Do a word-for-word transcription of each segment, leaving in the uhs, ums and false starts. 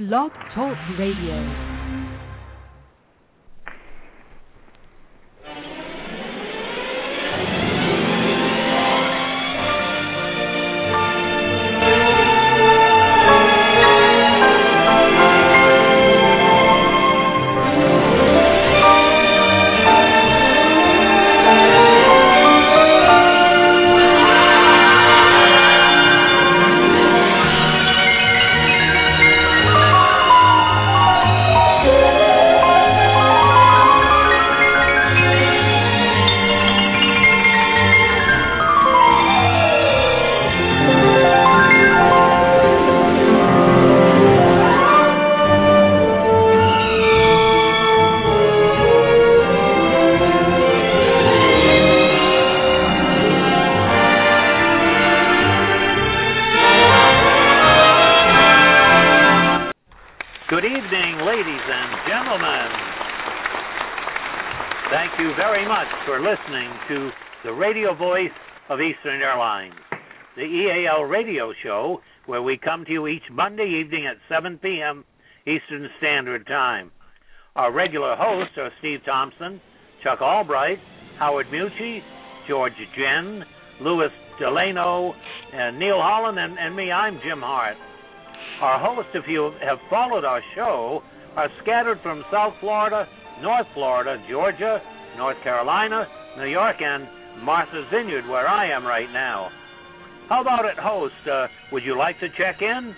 Blog Talk Radio. To the radio voice of Eastern Airlines, the E A L radio show, where we come to you each Monday evening at seven p.m. Eastern Standard Time. Our regular hosts are Steve Thompson, Chuck Albright, Howard Mucci, George Jen, Louis Delano, and Neil Holland, and, and me, I'm Jim Hart. Our hosts, if you have followed our show, are scattered from South Florida, North Florida, Georgia, North Carolina, New York, and Martha's Vineyard, where I am right now. How about it, host? Uh, would you like to check in?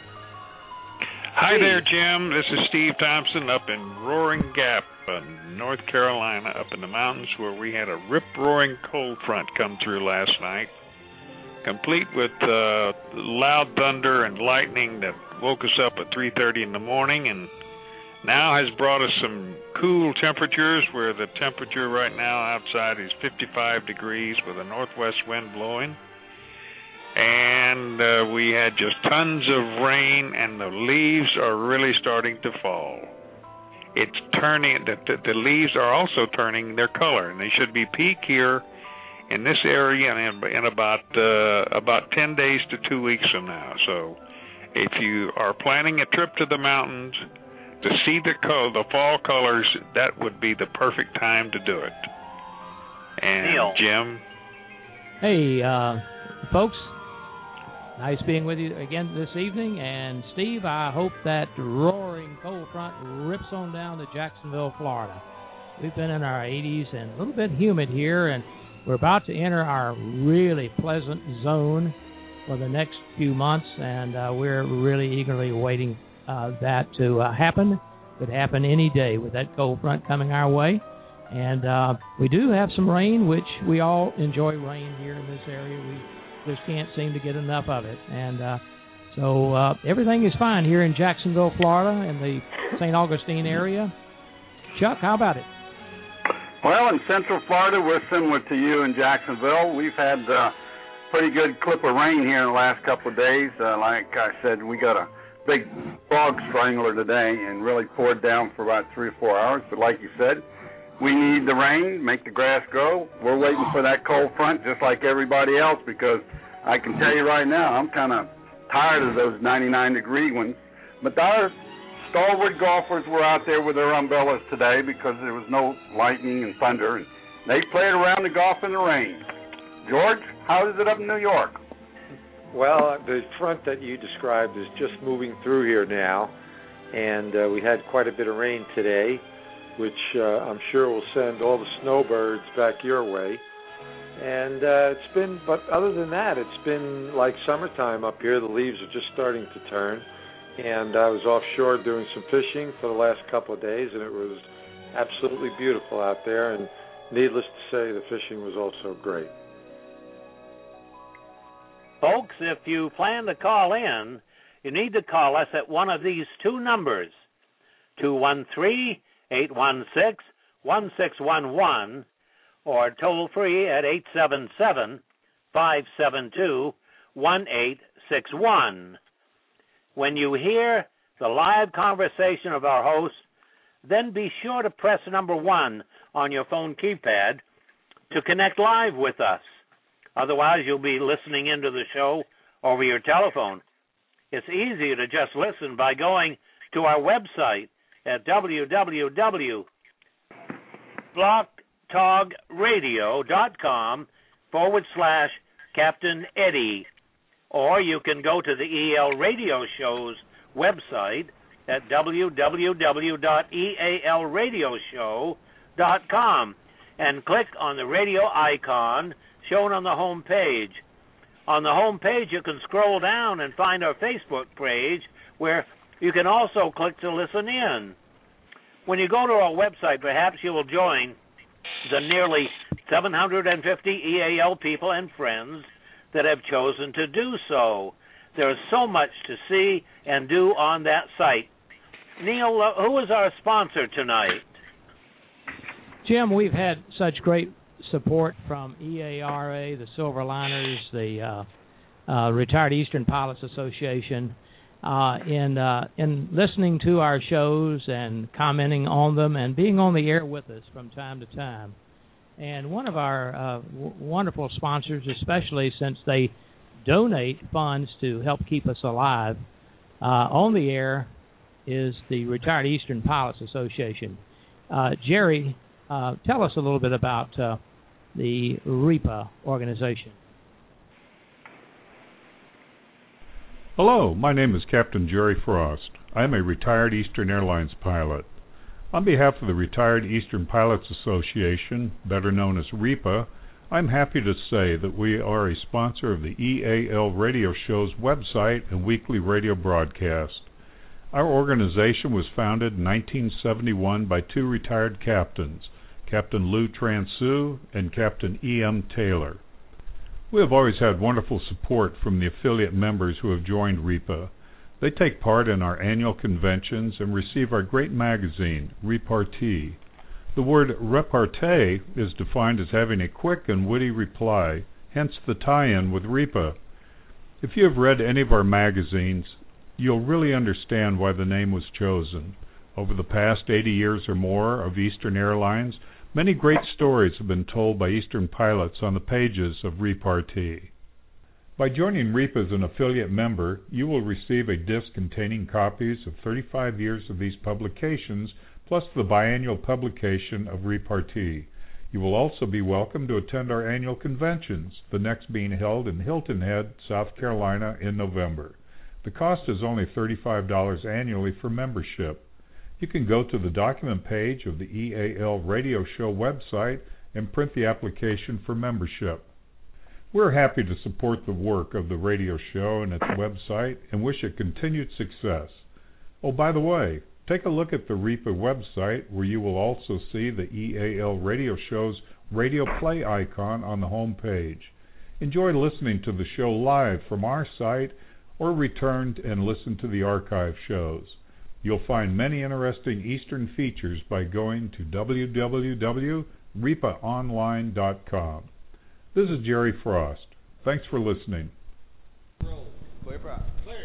Hi Steve. there, Jim. This is Steve Thompson up in Roaring Gap, uh, North Carolina, up in the mountains where we had a rip-roaring cold front come through last night, complete with uh, loud thunder and lightning that woke us up at three thirty in the morning and now has brought us some cool temperatures where the temperature right now outside is fifty-five degrees with a northwest wind blowing. And uh, we had just tons of rain, and the leaves are really starting to fall. It's turning, the, the, the leaves are also turning their color, and they should be peak here in this area in, in about uh, about ten days to two weeks from now. So if you are planning a trip to the mountains, to see the color, the fall colors, that would be the perfect time to do it. And Neil. Jim? Hey, uh, folks, nice being with you again this evening. And Steve, I hope that roaring cold front rips on down to Jacksonville, Florida. We've been in our eighties and a little bit humid here, and we're about to enter our really pleasant zone for the next few months, and uh, we're really eagerly waiting Uh, that to uh, happen. Could happen any day with that cold front coming our way. And uh, we do have some rain, which we all enjoy rain here in this area. We just can't seem to get enough of it. And uh, so uh, everything is fine here in Jacksonville, Florida, in the Saint Augustine area. Chuck, how about it? Well, in Central Florida, we're similar to you in Jacksonville. We've had a uh, pretty good clip of rain here in the last couple of days. Uh, like I said, we got a big fog strangler today and really poured down for about three or four hours. But like you said, we need the rain, make the grass grow. We're waiting for that cold front just like everybody else, because I can tell you right now, I'm kind of tired of those ninety-nine degree ones. But our stalwart golfers were out there with their umbrellas today because there was no lightning and thunder, and they played around the golf in the rain. George, how is it up in New York? Well, the front that you described is just moving through here now, and uh, we had quite a bit of rain today, which uh, I'm sure will send all the snowbirds back your way. And uh, it's been, but other than that, it's been like summertime up here. The leaves are just starting to turn, and I was offshore doing some fishing for the last couple of days, and it was absolutely beautiful out there, and needless to say, the fishing was also great. Folks, if you plan to call in, you need to call us at one of these two numbers, two one three, eight one six, one six one one, or toll free at eight seven seven, five seven two, one eight six one. When you hear the live conversation of our host, then be sure to press number one on your phone keypad to connect live with us. Otherwise, you'll be listening into the show over your telephone. It's easier to just listen by going to our website at www.blogtalkradio.com forward slash Captain Eddie. Or you can go to the E A L Radio Show's website at w w w dot e a l radio show dot com and click on the radio icon shown on the home page. On the home page, you can scroll down and find our Facebook page, where you can also click to listen in. When you go to our website, perhaps you will join the nearly seven hundred fifty E A L people and friends that have chosen to do so. There is so much to see and do on that site. Neil, uh, who is our sponsor tonight? Jim, we've had such great support from E A R A, the Silver Liners, the uh, uh, Retired Eastern Pilots Association, uh, in uh, in listening to our shows and commenting on them and being on the air with us from time to time. And one of our uh, w- wonderful sponsors, especially since they donate funds to help keep us alive uh, on the air, is the Retired Eastern Pilots Association. Uh, Jerry, uh, tell us a little bit about uh, the R E P A organization. Hello, my name is Captain Jerry Frost. I am a retired Eastern Airlines pilot. On behalf of the Retired Eastern Pilots Association, better known as R E P A, I'm happy to say that we are a sponsor of the E A L Radio Show's website and weekly radio broadcast. Our organization was founded in nineteen seventy-one by two retired captains, Captain Lou Transu and Captain E M Taylor. We have always had wonderful support from the affiliate members who have joined R E P A. They take part in our annual conventions and receive our great magazine, Repartee. The word repartee is defined as having a quick and witty reply, hence the tie-in with R E P A. If you have read any of our magazines, you'll really understand why the name was chosen. Over the past eighty years or more of Eastern Airlines, many great stories have been told by Eastern pilots on the pages of Repartee. By joining R E P A as an affiliate member, you will receive a disc containing copies of thirty-five years of these publications, plus the biannual publication of Repartee. You will also be welcome to attend our annual conventions, the next being held in Hilton Head, South Carolina in November. The cost is only thirty-five dollars annually for membership. You can go to the document page of the E A L Radio Show website and print the application for membership. We're happy to support the work of the radio show and its website and wish it continued success. Oh, by the way, take a look at the R E P A website, where you will also see the E A L Radio Show's radio play icon on the home page. Enjoy listening to the show live from our site, or return and listen to the archive shows. You'll find many interesting Eastern features by going to w w w dot repa online dot com. This is Jerry Frost. Thanks for listening. Roll. Clear. Clear.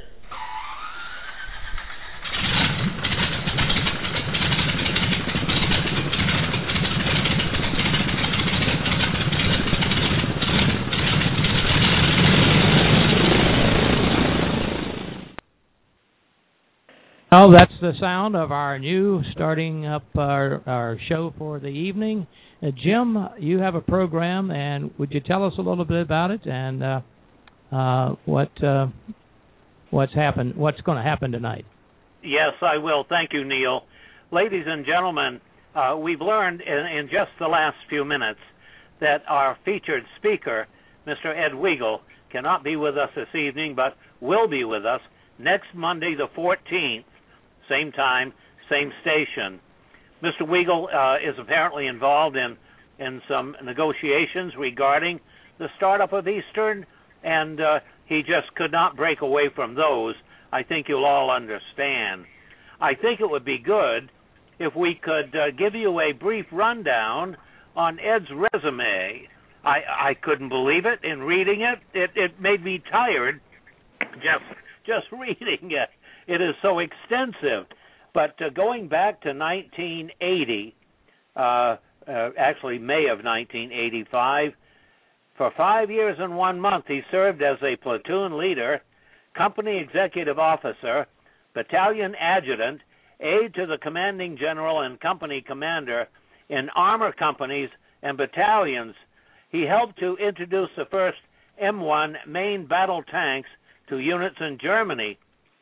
Oh, that's the sound of our new starting up our, our show for the evening. Uh, Jim, you have a program, and would you tell us a little bit about it and uh, uh, what uh, what's happened, what's going to happen tonight? Yes, I will. Thank you, Neil. Ladies and gentlemen, uh, we've learned in, in just the last few minutes that our featured speaker, Mister Ed Weigel, cannot be with us this evening, but will be with us next Monday the fourteenth, same time, same station. Mister Weigel uh, is apparently involved in, in some negotiations regarding the startup of Eastern, and uh, he just could not break away from those. I think you'll all understand. I think it would be good if we could uh, give you a brief rundown on Ed's resume. I, I couldn't believe it in reading it. It, it made me tired just just reading it. It is so extensive. But uh, going back to nineteen eighty, uh, uh, actually May of nineteen eighty-five, for five years and one month he served as a platoon leader, company executive officer, battalion adjutant, aide to the commanding general and company commander in armor companies and battalions. He helped to introduce the first M one main battle tanks to units in Germany,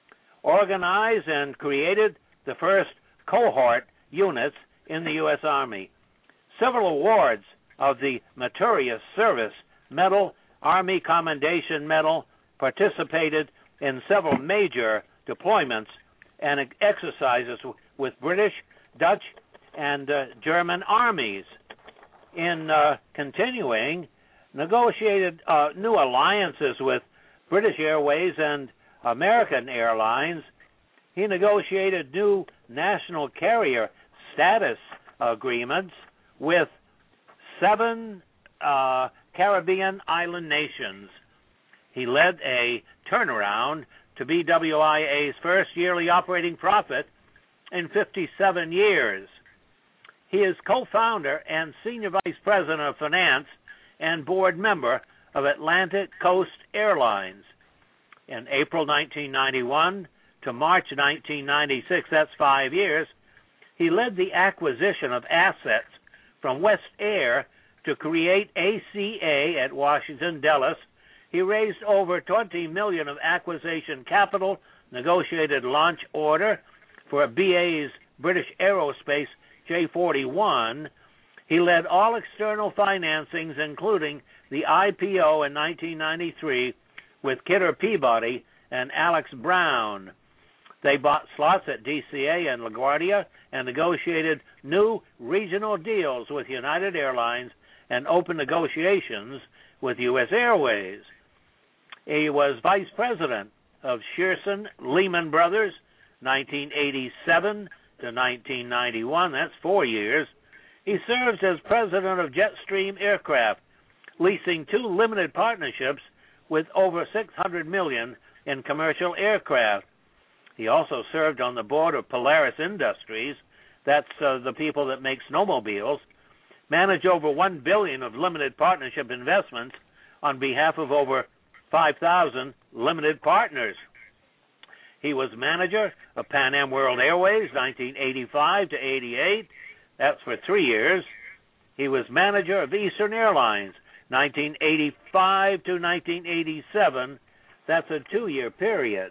organized and created the first cohort units in the U S Army. Several awards of the Meritorious Service Medal, Army Commendation Medal, participated in several major deployments and exercises with British, Dutch, and uh, German armies. In uh, continuing, negotiated uh, new alliances with British Airways and American Airlines. He negotiated new national carrier status agreements with seven uh, Caribbean island nations. He led a turnaround to B W I A's first yearly operating profit in fifty-seven years. He is co-founder and senior vice president of finance and board member of Atlantic Coast Airlines. In April nineteen ninety-one to March nineteen ninety-six, that's five years, he led the acquisition of assets from West Air to create A C A at Washington Dulles. He raised over twenty million dollars of acquisition capital, negotiated launch order for B A's British Aerospace J forty-one. He led all external financings, including the I P O in nineteen ninety-three with Kidder Peabody and Alex Brown. They bought slots at D C A and LaGuardia and negotiated new regional deals with United Airlines and opened negotiations with U S Airways. He was vice president of Shearson Lehman Brothers, nineteen eighty-seven to nineteen ninety-one. That's four years. He serves as president of Jetstream Aircraft, leasing two limited partnerships with over six hundred million dollars in commercial aircraft. He also served on the board of Polaris Industries, that's uh, the people that make snowmobiles, managed over one billion dollars of limited partnership investments on behalf of over five thousand limited partners. He was manager of Pan Am World Airways, nineteen eighty-five to eighty-eight. That's for three years. He was manager of Eastern Airlines, nineteen eighty-five to nineteen eighty-seven. That's a two-year period.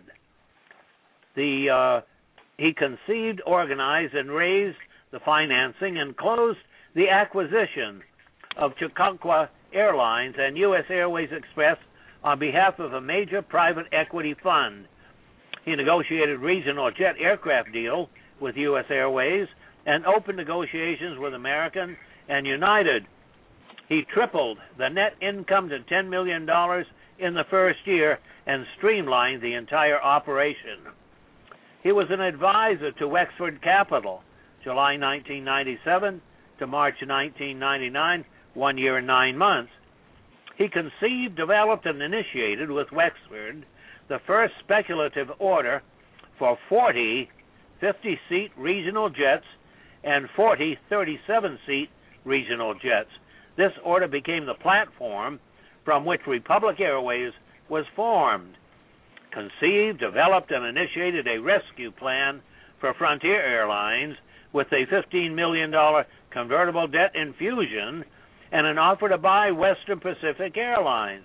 The uh, he conceived, organized, and raised the financing and closed the acquisition of Chautauqua Airlines and U S Airways Express on behalf of a major private equity fund. He negotiated regional jet aircraft deal with U S Airways and opened negotiations with American and United. He tripled the net income to ten million dollars in the first year and streamlined the entire operation. He was an advisor to Wexford Capital, July nineteen ninety-seven to March nineteen ninety-nine, one year and nine months. He conceived, developed, and initiated with Wexford the first speculative order for forty fifty-seat regional jets and forty thirty-seven-seat regional jets. This order became the platform from which Republic Airways was formed. Conceived, developed, and initiated a rescue plan for Frontier Airlines with a fifteen million dollars convertible debt infusion and an offer to buy Western Pacific Airlines.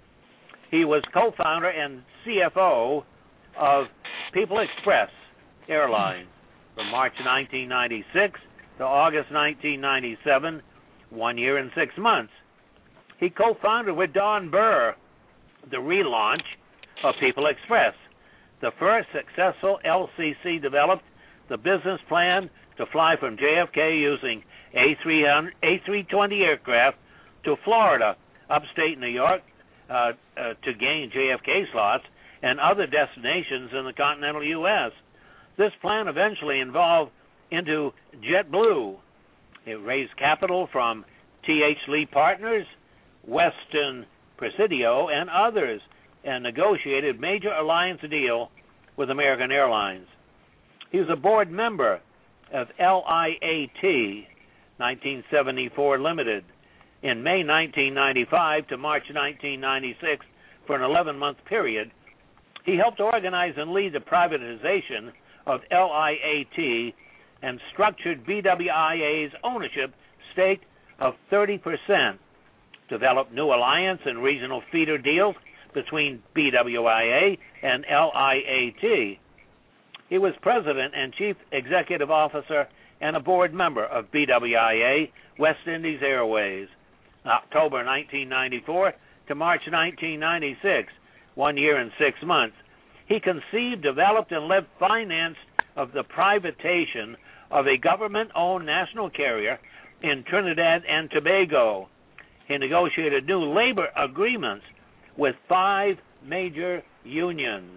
He was co-founder and C F O of People Express Airlines from March nineteen ninety-six to August nineteen ninety-seven, one year and six months. He co-founded with Don Burr the relaunch of People Express. The first successful L C C developed the business plan to fly from J F K using A three twenty aircraft to Florida, upstate New York, uh, uh, to gain J F K slots and other destinations in the continental U S. This plan eventually evolved into JetBlue. It raised capital from T H Lee Partners, Weston Presidio, and others, and negotiated major alliance deal with American Airlines. He was a board member of L I A T, nineteen seventy-four Limited, in May nineteen ninety-five to March nineteen ninety-six for an eleven-month period. He helped organize and lead the privatization of L I A T and structured B W I A's ownership stake of thirty percent, developed new alliance and regional feeder deals between B W I A and L I A T. He was president and chief executive officer and a board member of B W I A West Indies Airways, October nineteen ninety-four to March nineteen ninety-six, one year and six months. He conceived, developed, and led finance of the privatization of a government-owned national carrier in Trinidad and Tobago. He negotiated new labor agreements with five major unions.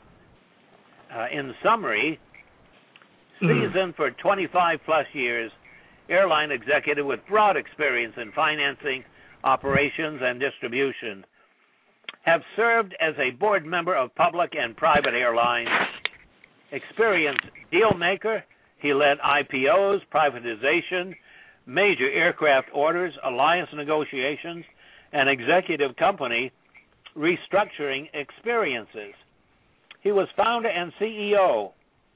Uh, in summary, seasoned for twenty-five plus years, airline executive with broad experience in financing, operations, and distribution. Have served as a board member of public and private airlines. Experienced deal maker, he led I P Os, privatization, major aircraft orders, alliance negotiations, and executive company restructuring experiences. He was founder and C E O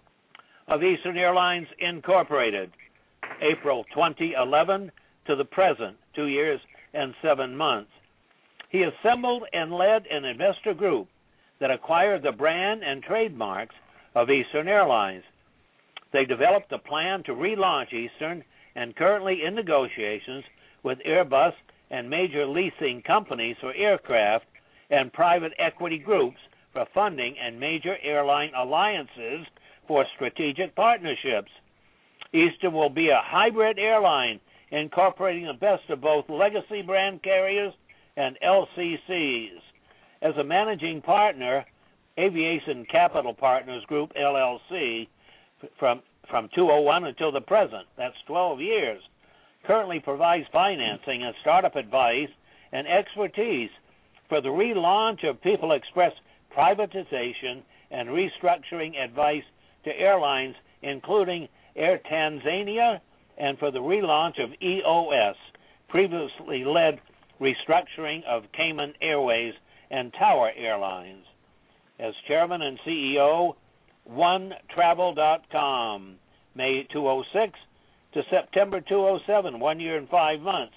of Eastern Airlines Incorporated, April twenty eleven to the present, two years and seven months. He assembled and led an investor group that acquired the brand and trademarks of Eastern Airlines. They developed a plan to relaunch Eastern and currently in negotiations with Airbus and major leasing companies for aircraft and private equity groups for funding and major airline alliances for strategic partnerships. Eastern will be a hybrid airline incorporating the best of both legacy brand carriers and L C Cs. As a managing partner, Aviation Capital Partners Group, L L C, from, from two thousand one until the present, that's twelve years, currently provides financing and startup advice and expertise for the relaunch of People Express privatization and restructuring advice to airlines, including Air Tanzania, and for the relaunch of E O S, previously led restructuring of Cayman Airways and Tower Airlines. As chairman and C E O, one travel dot com, May two thousand six to September two thousand seven, one year and five months.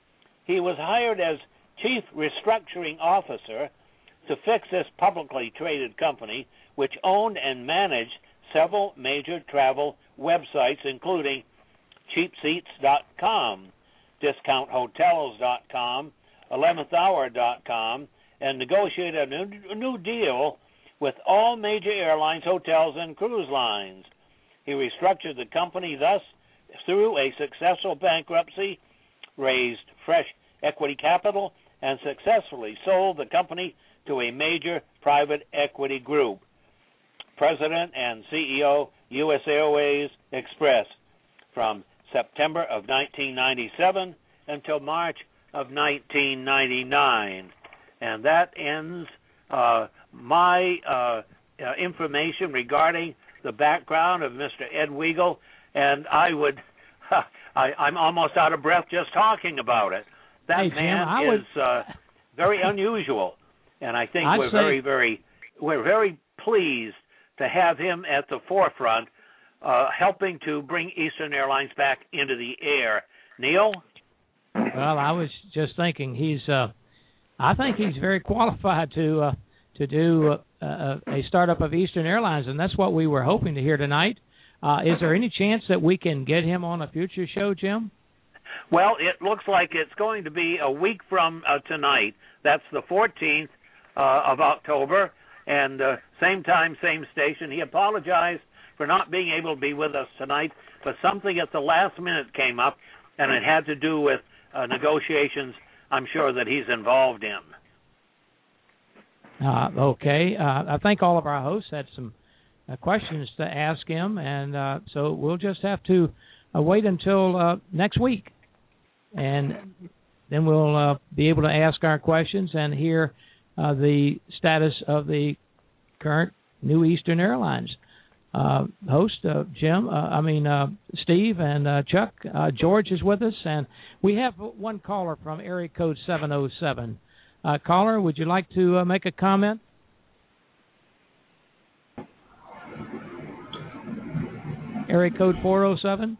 He was hired as chief restructuring officer to fix this publicly traded company, which owned and managed several major travel websites, including cheap seats dot com, discount hotels dot com, eleventh hour dot com, and negotiated a new, a new deal with all major airlines, hotels, and cruise lines. He restructured the company thus through a successful bankruptcy, raised fresh equity capital, and successfully sold the company to a major private equity group. President and C E O, U S Airways Express, from September of nineteen ninety-seven until March of nineteen ninety-nine. And that ends uh, my uh, uh, information regarding the background of Mister Ed Weigel, and I would, I, I'm almost out of breath just talking about it. That hey, man Jim, would, is uh, very unusual, and I think I'd we're say, very, very, we're very pleased to have him at the forefront, uh, helping to bring Eastern Airlines back into the air. Neil? Well, I was just thinking he's, uh, I think he's very qualified to uh, to do uh, a, a startup of Eastern Airlines, and that's what we were hoping to hear tonight. Uh, is there any chance that we can get him on a future show, Jim? Well, it looks like it's going to be a week from uh, tonight. That's the fourteenth uh, of October, and uh, same time, same station. He apologized for not being able to be with us tonight, but something at the last minute came up, and it had to do with uh, negotiations I'm sure that he's involved in. Uh, okay. Uh, I think all of our hosts had some uh, questions to ask him, and uh, so we'll just have to uh, wait until uh, next week, and then we'll uh, be able to ask our questions and hear uh, the status of the current New Eastern Airlines. Uh, host uh, Jim, uh, I mean uh, Steve and uh, Chuck. Uh, George is with us, and we have one caller from area code seven oh seven. Uh, caller, would you like to uh, make a comment? area code four oh seven?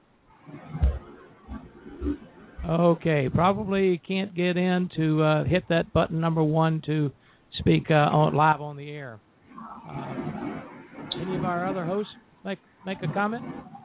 Okay, probably can't get in to uh, hit that button number one to speak uh, on, live on the air. Uh, any of our other hosts make make a comment?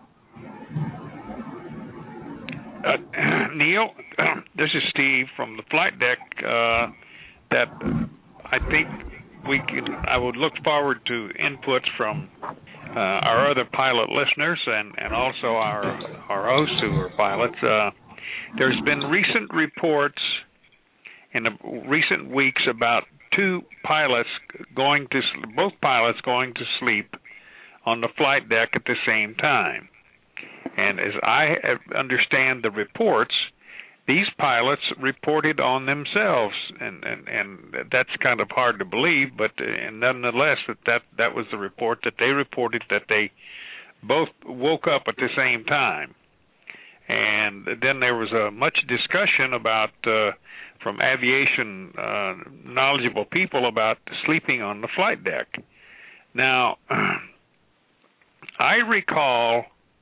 Uh, Neil, this is Steve from the flight deck. Uh, that I think we can. I would look forward to inputs from uh, our other pilot listeners and, and also our our hosts who are pilots. Uh, there's been recent reports in the recent weeks about two pilots going to both pilots going to sleep on the flight deck at the same time. And as I understand the reports, these pilots reported on themselves, and, and, and that's kind of hard to believe, but uh, nonetheless, that, that that was the report that they reported, that they both woke up at the same time. And then there was a much discussion about uh, from aviation uh, knowledgeable people about sleeping on the flight deck. Now, I recall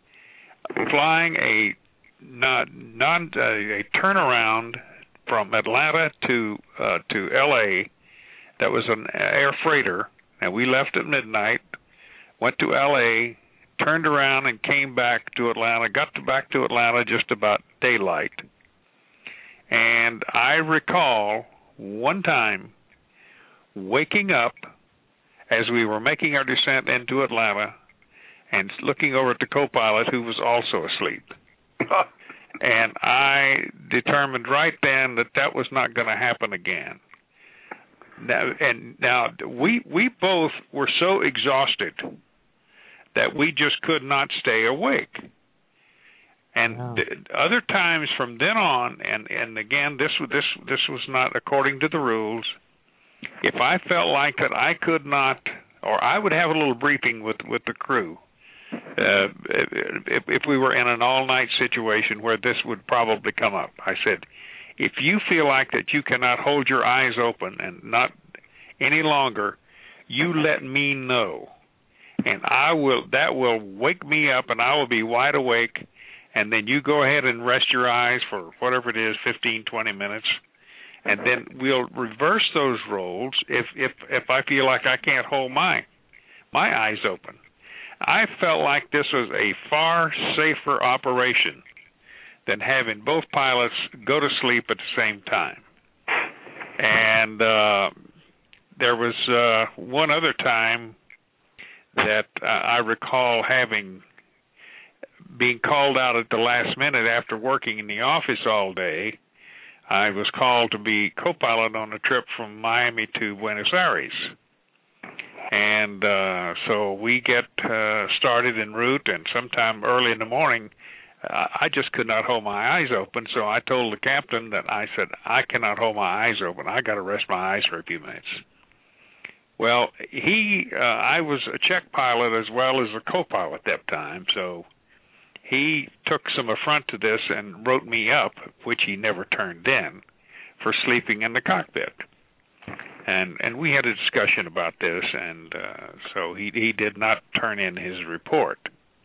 flying a non, non uh, a turnaround from Atlanta to uh, to L A that was an air freighter, and we left at midnight, went to L A, turned around and came back to Atlanta, got to back to Atlanta just about daylight. And I recall one time waking up as we were making our descent into Atlanta and looking over at the co-pilot who was also asleep. And I determined right then that that was not going to happen again. Now, and now we we both were so exhausted that we just could not stay awake. And wow. th- other times from then on, and, and again, this this this was not according to the rules. If I felt like that I could not, or I would have a little briefing with, with the crew, uh, if, if we were in an all-night situation where this would probably come up. I said, if you feel like that you cannot hold your eyes open and not any longer, you let me know. And I will. That will wake me up, and I will be wide awake. And then you go ahead and rest your eyes for whatever it is, fifteen, twenty minutes, and then we'll reverse those roles if if if I feel like I can't hold my my eyes open. I felt like this was a far safer operation than having both pilots go to sleep at the same time. And uh, there was uh, one other time that uh, I recall having being called out at the last minute after working in the office all day. I was called to be co-pilot on a trip from Miami to Buenos Aires. And uh, so we get uh, started en route, and sometime early in the morning, uh, I just could not hold my eyes open, so I told the captain that I said, I cannot hold my eyes open. I got to rest my eyes for a few minutes. Well, he, uh, I was a check pilot as well as a co-pilot that time, so he took some affront to this and wrote me up, which he never turned in, for sleeping in the cockpit. And and we had a discussion about this, and uh, so he he did not turn in his report.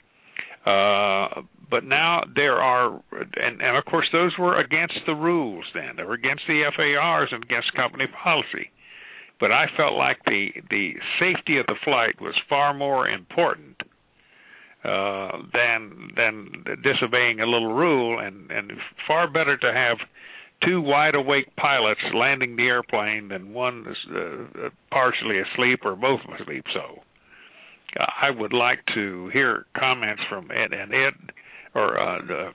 Uh, but now there are, and, and of course those were against the rules then. They were against the F A Rs and against company policy. But I felt like the, the safety of the flight was far more important uh, than than disobeying a little rule, and, and far better to have two wide-awake pilots landing the airplane than one uh, partially asleep or both asleep. So uh, I would like to hear comments from Ed and Ed, or uh, the,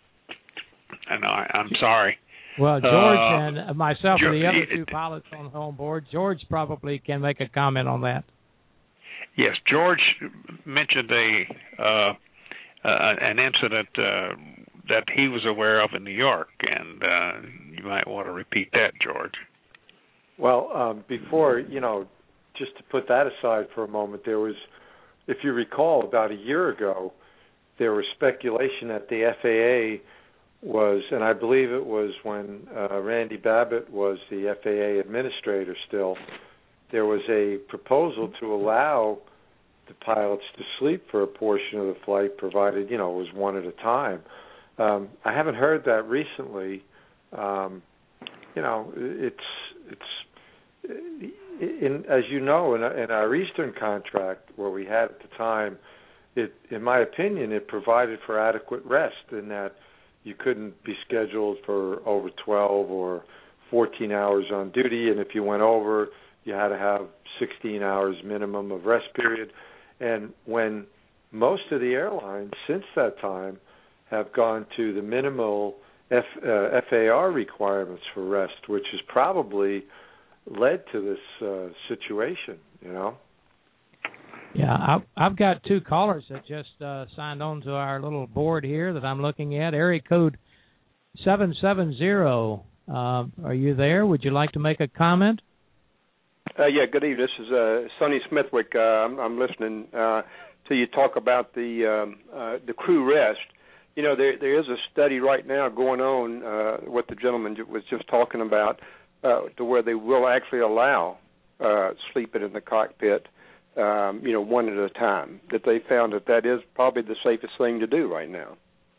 and I, I'm sorry. Well, George uh, and myself are the other two pilots on home board. George probably can make a comment on that. Yes, George mentioned a uh, uh, an incident uh, that he was aware of in New York, and uh, you might want to repeat that, George. Well, um, before, you know, just to put that aside for a moment, there was, if you recall, about a year ago, there was speculation that the F A A was, and I believe it was when uh, Randy Babbitt was the F A A administrator still, there was a proposal to allow the pilots to sleep for a portion of the flight, provided, you know, it was one at a time. Um, I haven't heard that recently. Um, you know, it's it's in, as you know, in, in our Eastern contract, where we had at the time, it, in my opinion, it provided for adequate rest in that you couldn't be scheduled for over twelve or fourteen hours on duty, and if you went over, you had to have sixteen hours minimum of rest period. And when most of the airlines since that time have gone to the minimal F, uh, F A R requirements for rest, which has probably led to this uh, situation, you know. Yeah, I've, I've got two callers that just uh, signed on to our little board here that I'm looking at. Area code seven seven zero. Uh, are you there? Would you like to make a comment? Uh, yeah, good evening. This is uh, Sonny Smithwick. Uh, I'm, I'm listening uh, to you talk about the um, uh, the crew rest. You know, there there is a study right now going on, uh, what the gentleman was just talking about, uh, to where they will actually allow uh, sleeping in the cockpit, um, you know, one at a time. That they found that that is probably the safest thing to do right now.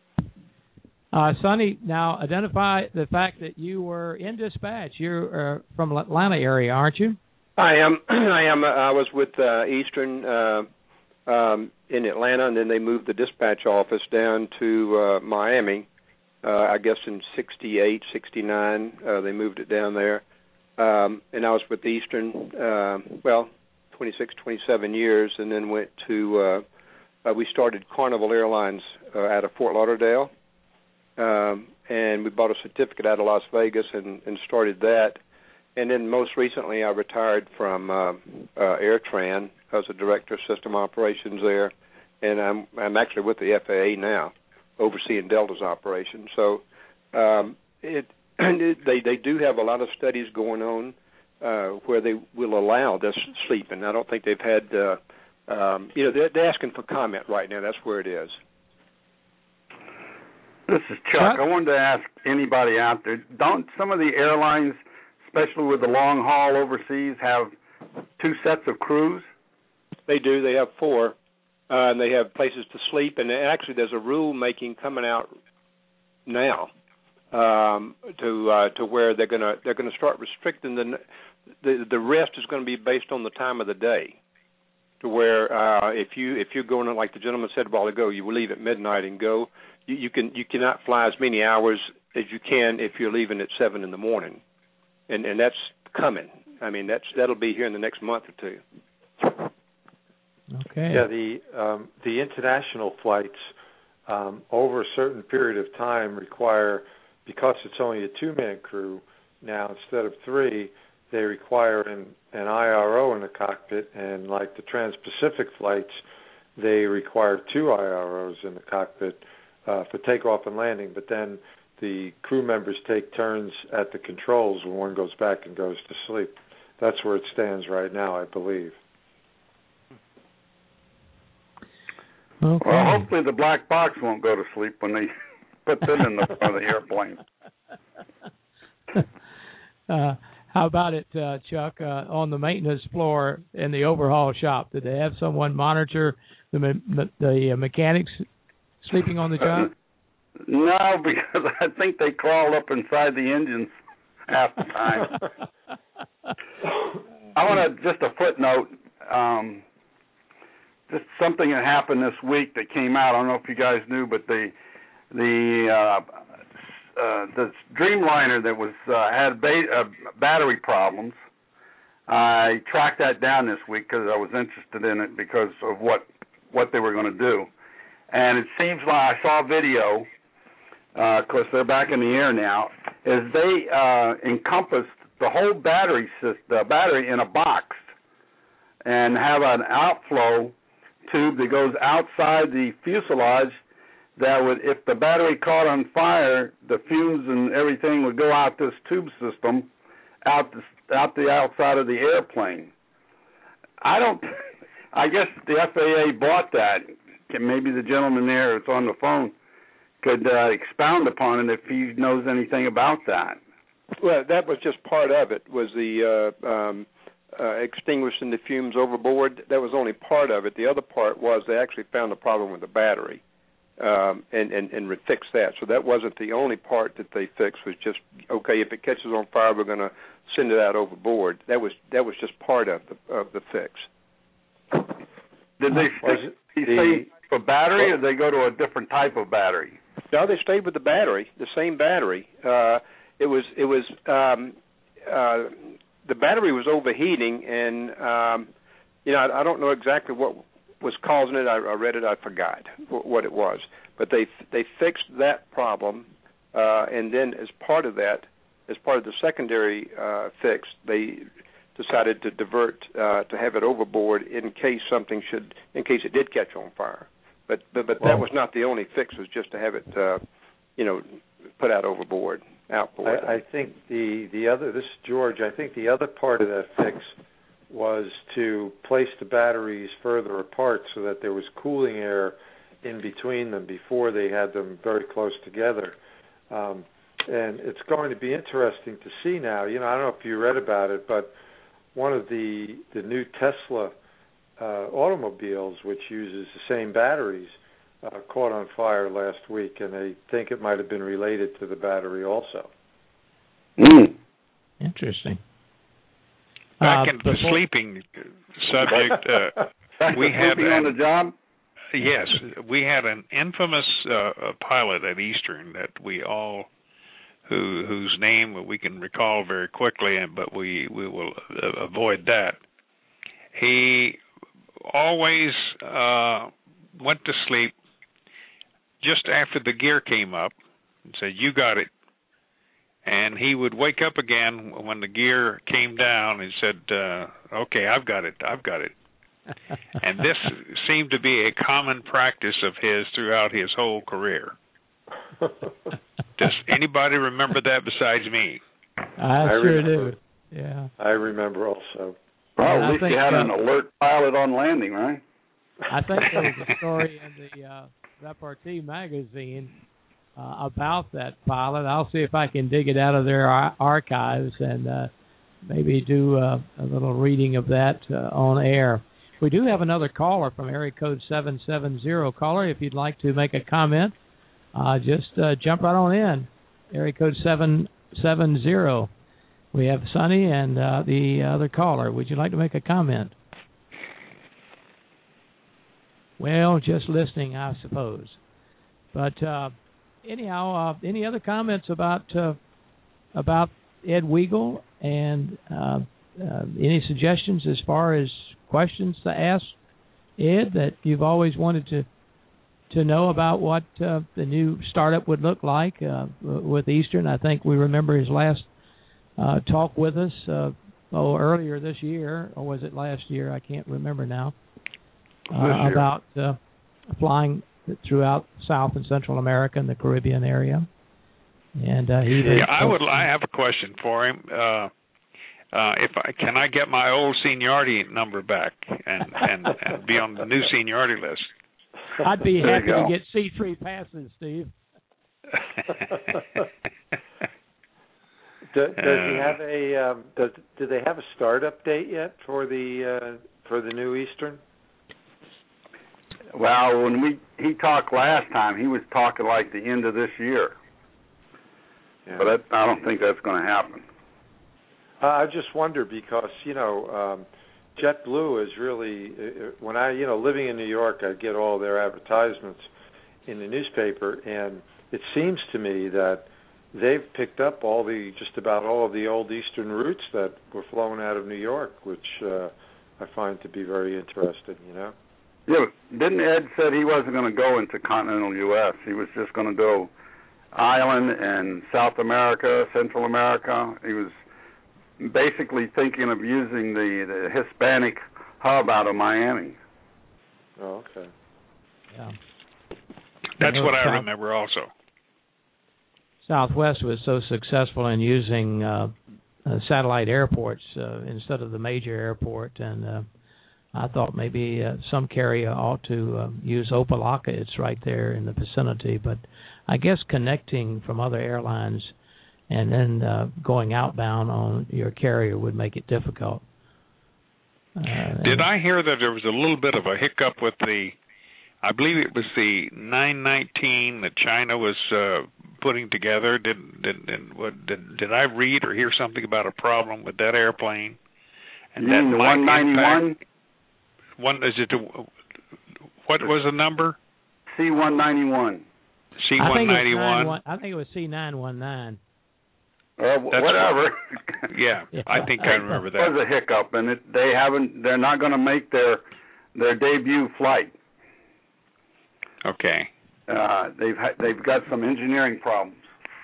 Uh, Sonny, now identify the fact that you were in dispatch. You're uh, from Atlanta area, aren't you? I am. I am. I was with uh, Eastern uh, um, in Atlanta, and then they moved the dispatch office down to uh, Miami. Uh, I guess in sixty-eight, sixty-nine, uh, they moved it down there. Um, and I was with Eastern, uh, well, twenty-six, twenty-seven years, and then went to, uh, uh, we started Carnival Airlines uh, out of Fort Lauderdale. Um, and we bought a certificate out of Las Vegas and, and started that. And then most recently I retired from uh, uh, AirTran as a director of system operations there, and I'm I'm actually with the F A A now, overseeing Delta's operations. So um, it, it they they do have a lot of studies going on uh, where they will allow this sleeping. I don't think they've had uh, um, you know they're, they're asking for comment right now. That's where it is. This is Chuck. I wanted to ask anybody out there, don't some of the airlines, especially with the long haul overseas, have two sets of crews? They do. They have four, uh, and they have places to sleep. And actually, there's a rule making coming out now um, to uh, to where they're gonna they're gonna start restricting the the the rest is going to be based on the time of the day. To where uh, if you if you're going, like the gentleman said a while ago, you will leave at midnight and go. You, you can you cannot fly as many hours as you can if you're leaving at seven in the morning, and and that's coming. I mean that's that'll be here in the next month or two. Okay. Yeah, the um, the international flights um, over a certain period of time require, because it's only a two-man crew now instead of three, they require an, an I R O in the cockpit, and like the Trans-Pacific flights, they require two I R Os in the cockpit uh, for takeoff and landing, but then the crew members take turns at the controls when one goes back and goes to sleep. That's where it stands right now, I believe. Okay. Well, hopefully the black box won't go to sleep when they put them in the front of the airplane. uh, how about it, uh, Chuck, uh, on the maintenance floor in the overhaul shop? Did they have someone monitor the me- the mechanics sleeping on the job? Uh, no, because I think they crawl up inside the engines half the time. I want to, just a footnote, um, just something that happened this week that came out. I don't know if you guys knew, but the the uh, uh, the Dreamliner that was uh, had ba- uh, battery problems. I tracked that down this week because I was interested in it because of what what they were going to do. And it seems like I saw a video, of uh, course they're back in the air now, is they uh, encompassed the whole battery system, the battery in a box, and have an outflow tube that goes outside the fuselage that would, if the battery caught on fire, the fumes and everything would go out this tube system, out the, out the outside of the airplane. I don't, I guess the F A A bought that. Maybe the gentleman there that's on the phone could uh, expound upon it if he knows anything about that. Well, that was just part of it, was the uh, um, uh, extinguishing the fumes overboard. That was only part of it. The other part was they actually found a problem with the battery um, and, and, and fixed that. So that wasn't the only part that they fixed. Was just, okay, if it catches on fire, we're going to send it out overboard. That was that was just part of the of the fix. Did they Was stay, it stay for battery, well, or did they go to a different type of battery? No, they stayed with the battery, the same battery. Uh, it was it was um, uh, the battery was overheating, and um, you know I, I don't know exactly what was causing it. I, I read it, I forgot what, what it was, but they they fixed that problem, uh, and then as part of that, as part of the secondary uh, fix, they decided to divert uh, to have it overboard in case something should, in case it did catch on fire. But but, but that was not the only fix. Was just to have it, uh, you know, put out overboard, outboard. I, I think the the other. This is George. I think the other part of that fix was to place the batteries further apart so that there was cooling air in between them before they had them very close together. Um, and it's going to be interesting to see now. You know, I don't know if you read about it, but one of the the new Tesla uh, automobiles, which uses the same batteries, uh, caught on fire last week, and they think it might have been related to the battery also. Mm. Interesting. Back uh, in the before... sleeping subject, uh, Back we to had sleeping on the job. Yes, we had an infamous uh, pilot at Eastern that we all, who whose name we can recall very quickly, and but we we will uh, avoid that. He always uh, went to sleep just after the gear came up and said, "You got it." And he would wake up again when the gear came down and said, uh, "Okay, I've got it. I've got it." And this seemed to be a common practice of his throughout his whole career. Does anybody remember that besides me? I, I sure remember. do. Yeah. I remember also. Well, And at I least think, you had uh, an alert pilot on landing, right? I think there was a story in the uh, Repartee magazine uh, about that pilot. I'll see if I can dig it out of their ar- archives and uh, maybe do uh, a little reading of that uh, on air. We do have another caller from area code seven seven zero. Caller, if you'd like to make a comment, uh, just uh, jump right on in. Area code seven seven zero. We have Sonny and uh, the other caller. Would you like to make a comment? Well, just listening, I suppose. But uh, anyhow, uh, any other comments about uh, about Ed Weigel, and uh, uh, any suggestions as far as questions to ask Ed that you've always wanted to to know about what uh, the new startup would look like uh, with Eastern? I think we remember his last uh, talk with us uh, oh earlier this year, or was it last year? I can't remember now. Uh, about uh, flying throughout South and Central America and the Caribbean area. And uh, he yeah, I would. I have a question for him. Uh, Uh, if I can, I get my old seniority number back and, and, and be on the new seniority list. I'd be There happy you go. to get C three passes, Steve. Do, does he have a? Um, does do they have a startup date yet for the uh, for the new Eastern? Well, when we he talked last time, he was talking like the end of this year. Yeah. But that, I don't think that's going to happen. Uh, I just wonder because, you know, um, JetBlue is really, uh, when I, you know, living in New York, I get all their advertisements in the newspaper, and it seems to me that they've picked up all the, just about all of the old Eastern routes that were flown out of New York, which uh, I find to be very interesting, you know. Yeah, but didn't Ed said he wasn't going to go into continental U S He was just going to go island and South America, Central America. He was basically thinking of using the, the Hispanic hub out of Miami. Oh, okay. Yeah. That's what I remember also. Southwest was so successful in using uh, uh, satellite airports uh, instead of the major airport, and uh, I thought maybe uh, some carrier ought to uh, use Opa-locka. It's right there in the vicinity, but I guess connecting from other airlines and then uh, going outbound on your carrier would make it difficult. Uh, Did I hear that there was a little bit of a hiccup with the, I believe it was the nine nineteen that China was uh, putting together? Did did did, what, did did I read or hear something about a problem with that airplane? And you that mean the might one ninety-one? impact, one is it? A, what was the number? C one ninety-one. C one ninety-one. I think it was C nine one nine. Uh, whatever. Yeah, Yeah. I think I remember that. It was a hiccup, and it, they haven't. They're not going to make their their debut flight. Okay. Uh, they've ha- they've got some engineering problems.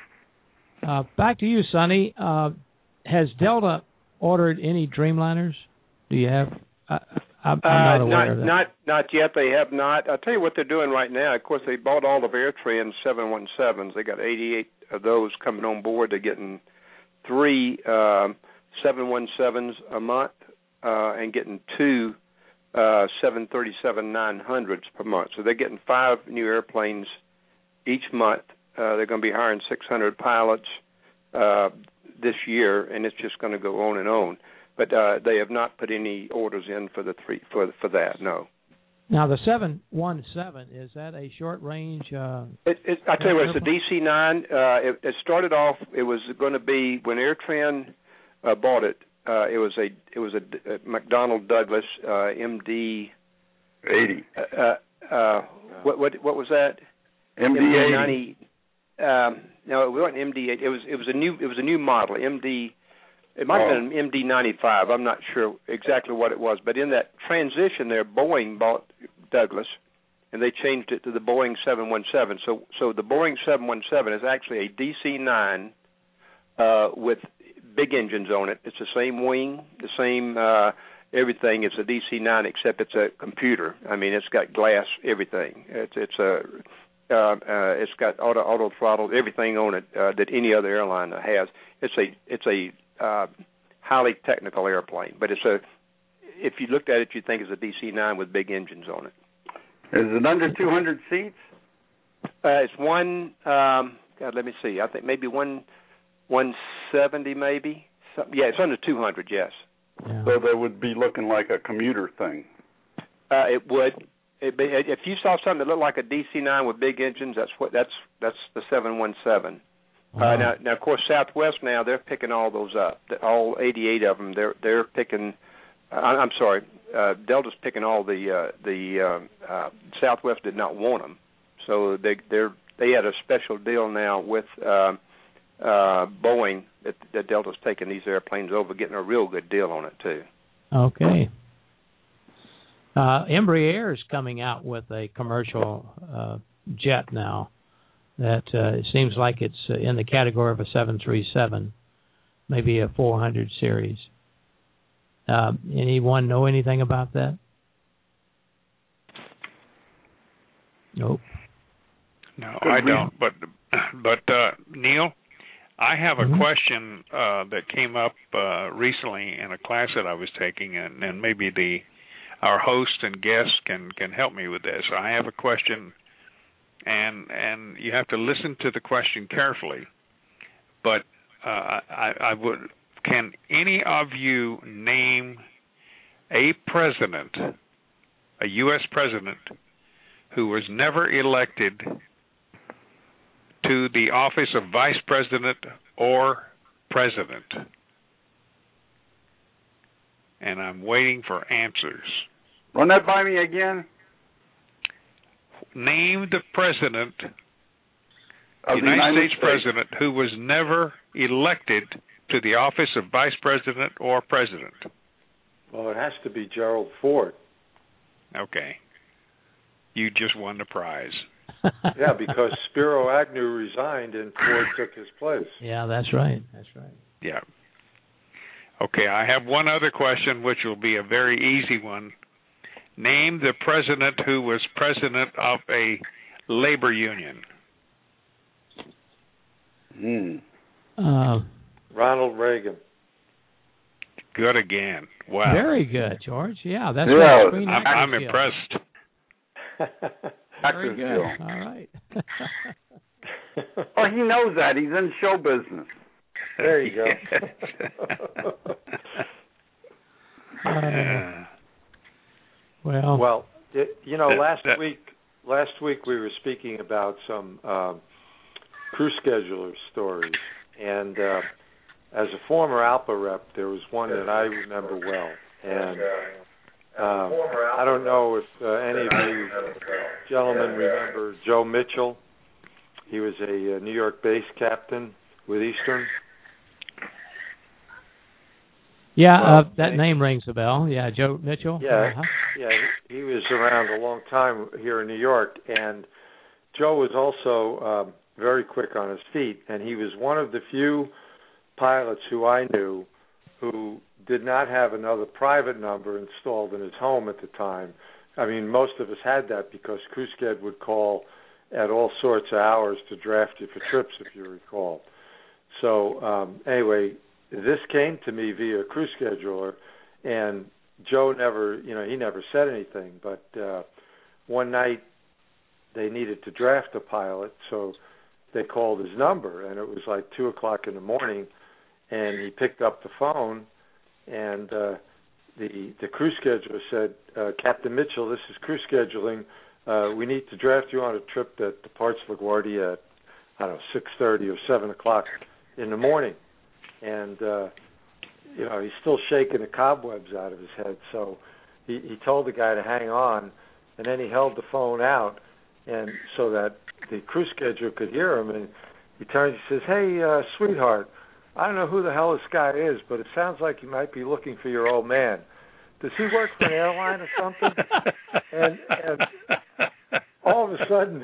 Uh, back to you, Sonny. Uh, has Delta ordered any Dreamliners? Do you have? I, I'm Uh, not aware not, of that. not, not yet. They have not. I'll tell you what they're doing right now. Of course, they bought all of AirTran seven one sevens. They got eighty-eight of those coming on board. They're getting three um, seven one sevens a month uh, and getting two uh, seven thirty-seven nine hundreds per month. So they're getting five new airplanes each month. Uh, they're going to be hiring six hundred pilots uh, this year, and it's just going to go on and on. But uh, they have not put any orders in for the three for for that. No. Now the seven one seven, is that a short range? Uh, It, it, I tell you what, it's a D C nine. Uh, it, it started off. It was going to be when AirTran uh, bought it. Uh, it was a it was a, a McDonnell Douglas uh, M D eighty. Uh, uh, what what what was that? M D eighty. Um, no, it wasn't M D eighty. It was it was a new it was a new model M D. It might oh. have been an M D ninety-five. I'm not sure exactly what it was. But in that transition there, Boeing bought Douglas, and they changed it to the Boeing seven one seven. So so the Boeing seven one seven is actually a D C nine uh, with big engines on it. It's the same wing, the same uh, everything. It's a D C nine, except it's a computer. I mean, it's got glass, everything. It's it's a uh, uh, it's got auto auto throttle, everything on it uh, that any other airline has. It's a it's a uh, highly technical airplane, but it's a if you looked at it, you'd think it's a D C nine with big engines on it. Is it under two hundred seats? Uh, it's one. Um, God, let me see. I think maybe one one seventy, maybe. Some, yeah, it's under two hundred. Yes. yeah. So they would be looking like a commuter thing. Uh, it would. It be, if you saw something that looked like a D C nine with big engines, that's what that's that's the seven one seven. Wow. Uh, now, now, of course, Southwest now they're picking all those up. All eighty-eight of them. They're they're picking. Uh, I'm sorry, uh, Delta's picking all the uh, the uh, uh, Southwest did not want them, so they they're they had a special deal now with uh, uh, Boeing that, that Delta's taking these airplanes over, getting a real good deal on it too. Okay. Uh, Embraer is coming out with a commercial uh, jet now that uh, it seems like it's uh, in the category of a seven thirty-seven, maybe a four hundred series. Uh, anyone know anything about that? Nope. No, I don't. But but uh, Neil, I have a mm-hmm. question uh, that came up uh, recently in a class that I was taking, and, and maybe the our host and guest can, can help me with this. I have a question, and and you have to listen to the question carefully. But uh, I, I would. Can any of you name a president, a U S president, who was never elected to the office of vice president or president? And I'm waiting for answers. Run that by me again. Name the president, Of United, the United States, States president, who was never elected to the office of vice president or president. Well, it has to be Gerald Ford. Okay. You just won the prize. Yeah, because Spiro Agnew resigned and Ford took his place. Yeah, that's right. That's right. Yeah. Okay, I have one other question, which will be a very easy one. Name the president who was president of a labor union. Hmm. Uh, Ronald Reagan. Good again. Wow. Very good, George. Yeah, that's Yeah, right. Screen I'm, acting I'm skills. impressed. Very Actor good. skill. All right. Oh, he knows that. He's in show business. There you go. Uh, Well, well, it, you know, that, last that, week, last week we were speaking about some um, crew scheduler stories, and uh, as a former ALPA rep, there was one that I remember well, and um, I don't know if uh, any of you gentlemen remember Joe Mitchell. He was a, a New York base captain with Eastern. Yeah, well, uh, that name rings a bell. Yeah, Joe Mitchell. Yeah, uh-huh. yeah, he, he was around a long time here in New York, and Joe was also um, very quick on his feet, and he was one of the few pilots who I knew who did not have another private number installed in his home at the time. I mean, most of us had that because CrewSched would call at all sorts of hours to draft you for trips, if you recall. So um, anyway, this came to me via Crew Scheduler, and Joe never, you know, he never said anything. But uh, one night they needed to draft a pilot, so they called his number, and it was like two o'clock in the morning, and he picked up the phone, and uh, the the crew scheduler said, uh, Captain Mitchell, this is crew scheduling. Uh, we need to draft you on a trip that departs LaGuardia at, I don't know, six thirty or seven o'clock in the morning. And, uh, you know, he's still shaking the cobwebs out of his head. So he, he told the guy to hang on, and then he held the phone out and so that the crew scheduler could hear him. And he turns, he says, hey, uh, sweetheart, I don't know who the hell this guy is, but it sounds like you might be looking for your old man. Does he work for an airline or something? And, and all of a sudden,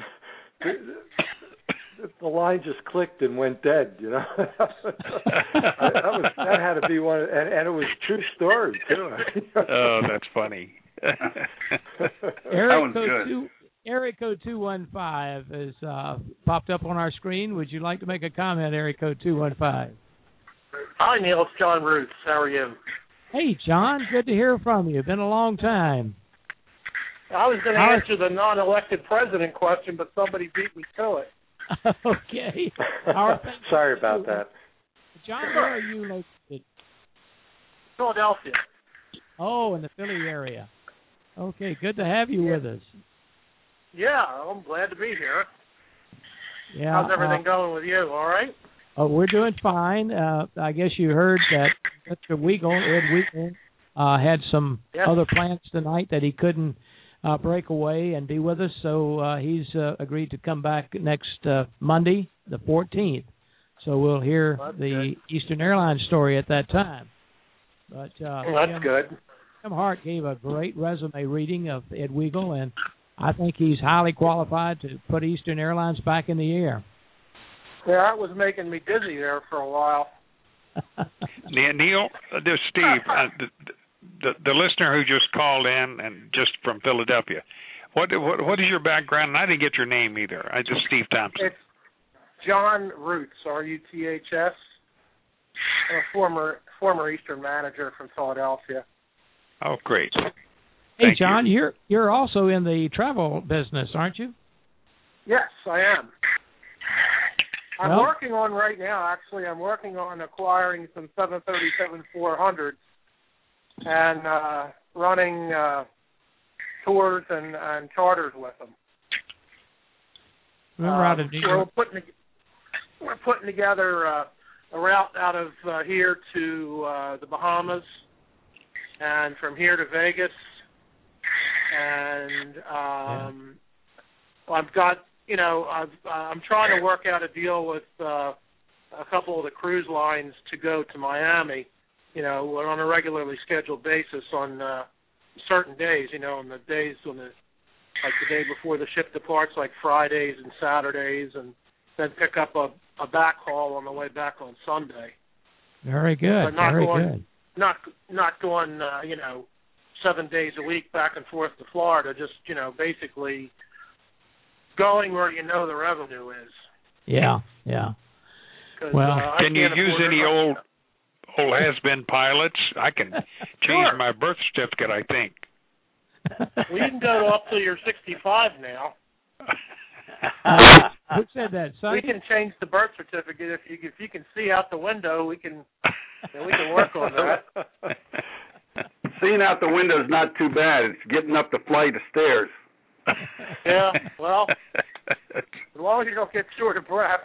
the, the line just clicked and went dead. You know, that, was, that had to be one, of, and, and it was a true story too. Oh, that's funny. Area code two, area code two one five is uh, popped up on our screen. Would you like to make a comment, area code two one five? Hi, Neil. It's John Roots. How are you? Hey, John. Good to hear from you. Been a long time. I was going to How answer the non-elected president question, but somebody beat me to it. Okay. Our Sorry about that. John, where are you located? Philadelphia. Oh, in the Philly area. Okay, good to have you yeah. with us. Yeah, I'm glad to be here. Yeah. How's everything uh, going with you? All right? Oh, we're doing fine. Uh, I guess you heard that Mister Weagle, Ed Weagle, uh, had some yes. other plans tonight that he couldn't uh, break away and be with us, so uh, he's uh, agreed to come back next uh, Monday, the fourteenth. So we'll hear That's the good. Eastern Airlines story at that time. But uh, well, that's Tim, good. Tim Hart gave a great resume reading of Ed Weagle, and I think he's highly qualified to put Eastern Airlines back in the air. Yeah, that was making me dizzy there for a while. Neil, uh, this is Steve, uh, the, the the listener who just called in and just from Philadelphia. What what what is your background? And I didn't get your name either. I just Steve Thompson. It's John Roots, R U T H S. I'm a former former Eastern manager from Philadelphia. Oh, great. Hey, Thank John, you. you're you're also in the travel business, aren't you? Yes, I am. I'm Well, working on right now, actually, I'm working on acquiring some seven thirty-seven four hundreds and uh, running uh, tours and, and charters with them. Remember out Um, of New we're York. putting we're putting together uh, a route out of uh, here to uh, the Bahamas, and from here to Vegas, and um, yeah. I've got. You know, I've, uh, I'm trying to work out a deal with uh, a couple of the cruise lines to go to Miami, you know, on a regularly scheduled basis on uh, certain days, you know, on the days when the, like the day before the ship departs, like Fridays and Saturdays, and then pick up a, a back haul on the way back on Sunday. Very good. But not Very going, good. Not, not going, uh, you know, seven days a week back and forth to Florida, just, you know, basically going where you know the revenue is. Yeah, yeah. Well, uh, can you use any it. old old has-been pilots? I can change Sure. my birth certificate, I think. Well, you can go up till you're sixty-five now. Uh, who said that, son? We can change the birth certificate if you if you can see out the window. We can we can work on that. seeing out the window is not too bad. It's getting up the flight of stairs. Yeah, well, as long as you don't get short of breath.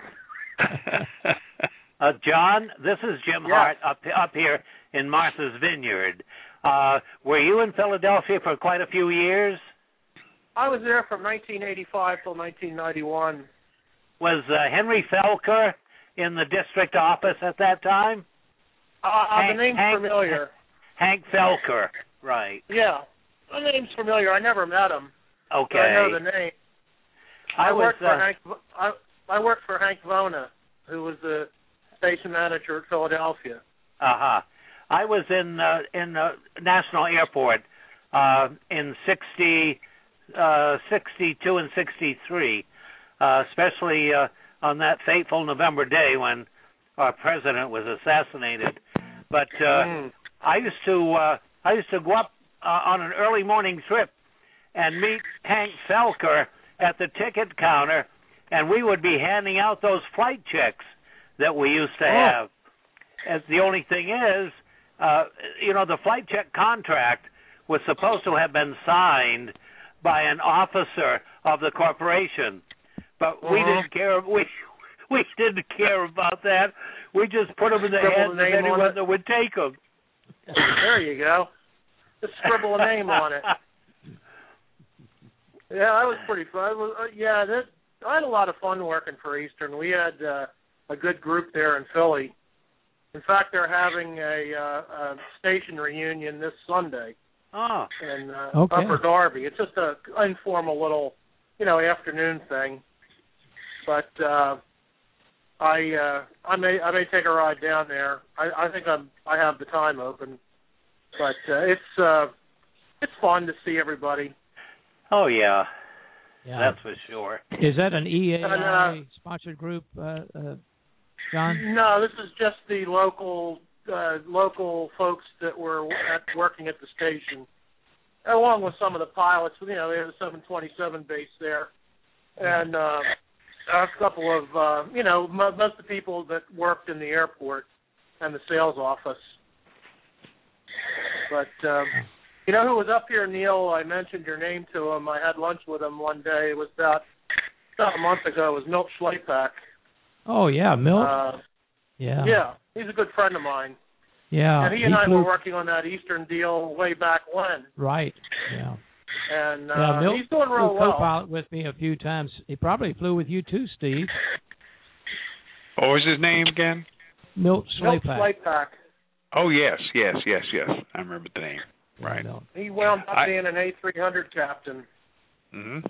uh, John, this is Jim yes. Hart up up here in Martha's Vineyard. Uh, were you in Philadelphia for quite a few years? I was there from nineteen eighty-five till nineteen ninety-one. Was uh, Henry Felker in the district office at that time? Uh, Hank, the name's Hank, familiar. Hank Felker, right. Yeah, the name's familiar. I never met him. Okay. But I know the name. I, I was, worked for uh, Hank. I, I worked for Hank Vona, who was the station manager at Philadelphia. Uh-huh. I was in uh, in uh, National Airport uh, in sixty, uh, sixty-two and sixty-three, uh, especially uh, on that fateful November day when our president was assassinated. But uh, mm. I used to uh, I used to go up uh, on an early morning trip and meet Hank Felker at the ticket counter, and we would be handing out those flight checks that we used to oh. have. As the only thing is, uh, you know, the flight check contract was supposed to have been signed by an officer of the corporation, but uh-huh. we didn't care. We we didn't care about that. We just put them in the hands of anyone that would take them. There you go. Just scribble a name on it. Yeah, that was pretty fun. Was, uh, yeah, that, I had a lot of fun working for Eastern. We had uh, a good group there in Philly. In fact, they're having a, uh, a station reunion this Sunday oh. in uh, okay. Upper Darby. It's just a informal little, you know, afternoon thing. But uh, I uh, I may I may take a ride down there. I, I think I'm I have the time open, but uh, it's uh, it's fun to see everybody. Oh, yeah. yeah. That's for sure. Is that an E A I uh, sponsored group, uh, uh, John? No, this is just the local uh, local folks that were at, working at the station, along with some of the pilots. You know, they have a seven twenty-seven base there, and uh, a couple of, uh, you know, most of the people that worked in the airport and the sales office. But... Um, You know who was up here, Neil? I mentioned your name to him. I had lunch with him one day. It was about, about a month ago. It was Milt Schleipak. Oh, yeah, Milt. Uh, yeah. Yeah, he's a good friend of mine. Yeah. And he and he I flew... were working on that Eastern deal way back when. Right, yeah. And uh, yeah, Milt he's doing real flew well. co-pilot with me a few times. He probably flew with you too, Steve. What was his name again? Milt Schleipak. Milt Schleipak. Oh, yes, yes, yes, yes. I remember the name. Right. He wound up I, being an A three hundred captain. Mm-hmm.